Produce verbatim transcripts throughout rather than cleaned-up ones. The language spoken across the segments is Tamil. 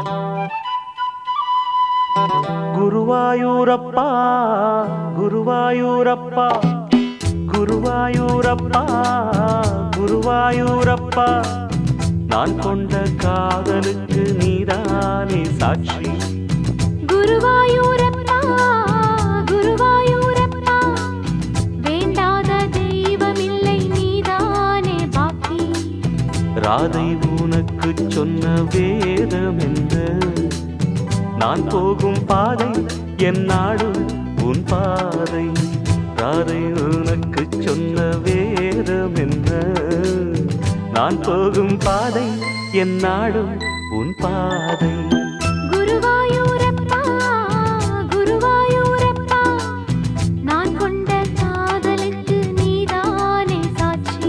குருவாயூரப்பா குருவாயூரப்பா குருவாயூரப்பா குருவாயூரப்பா நான் கொண்ட காதலுக்கு நீதானே சாட்சி. குருவாயூரப்பா குருவாயூரப்பா வேண்டாத தெய்வமில்லை நீதானே பாக்கி. ராதை உனக்கு சொன்ன வேதம் என்ன? நான் போகும் பாதை என் நாடு உன் பாதை. ராதை உனக்கு சொன்ன வேதம் என்ன? நான் போகும் பாதை என் நாடு உன் பாதை. குருவாயூரப்பா குருவாயூரப்பா நான் கொண்ட காதலுக்கு நீதானே சாட்சி.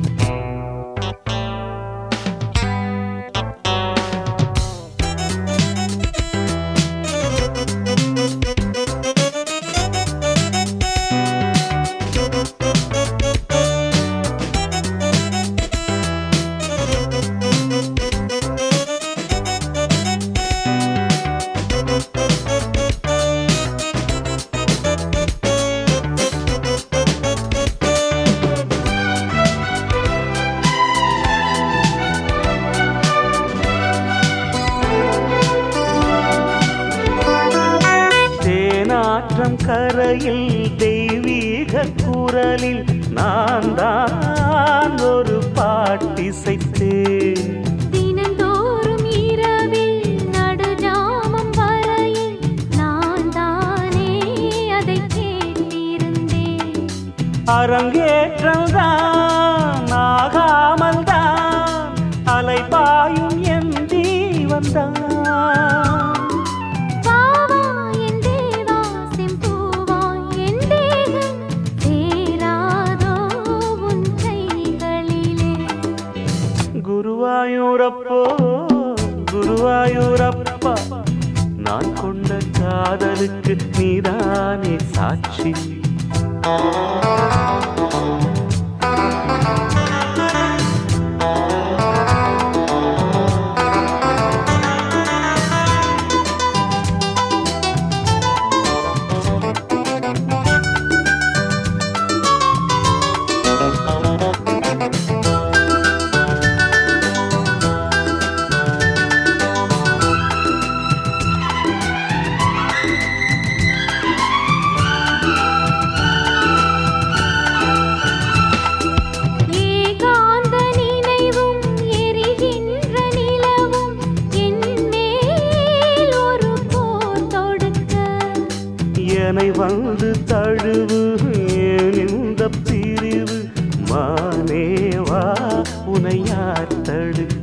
கரையில் தெய்வீக குரலில் நான் தான் ஒரு பாட்டிசைத்தேன். தினந்தோறும் இரவில் நடுஜாமம் வரையில் நான் தானே அதை கேட்டிருந்தேன். அரங்கேற்றம்தான் ஆகாமல் தான் அலைபாயும் என் ஜீவன்தான். குருவாயூரப்போ குருவாயூரப்பா நான் கொண்ட காதலுக்கு நீதானே சாட்சி. என்னை வந்து தழுவு இந்த பிரிவு மானேவா உனை யார் தடுக்க?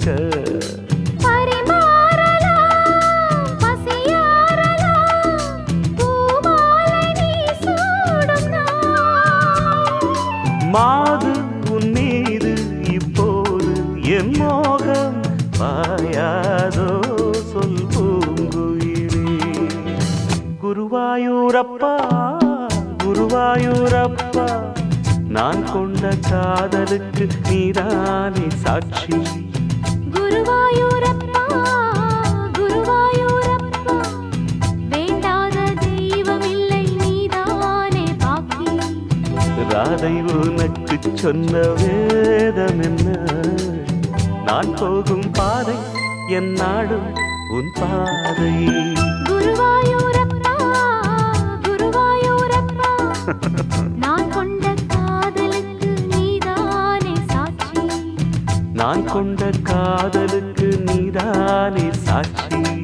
மாது உன் மீது இப்போது என் மோகம் பாயாதோ சொல் பூங்குயிலே. குருவாயூரப்பா குருவாயூரப்பா நான் கொண்ட காதலுக்கு நீதானே சாட்சி. குருவாயூரப்பா குருவாயூரப்பா வேண்டாத தெய்வமில்லை நீதானே பாக்கி. ராதை உனக்கு சொன்ன வேதம் என்ன? நான் போகும் பாதை என் நாடு உன் பாதை. குருவாயூரப்பா குருவாயூரப்பா நான் கொண்ட காதலுக்கு நீதானே சாட்சி. நான் கொண்ட காதலுக்கு நீதானே சாட்சி.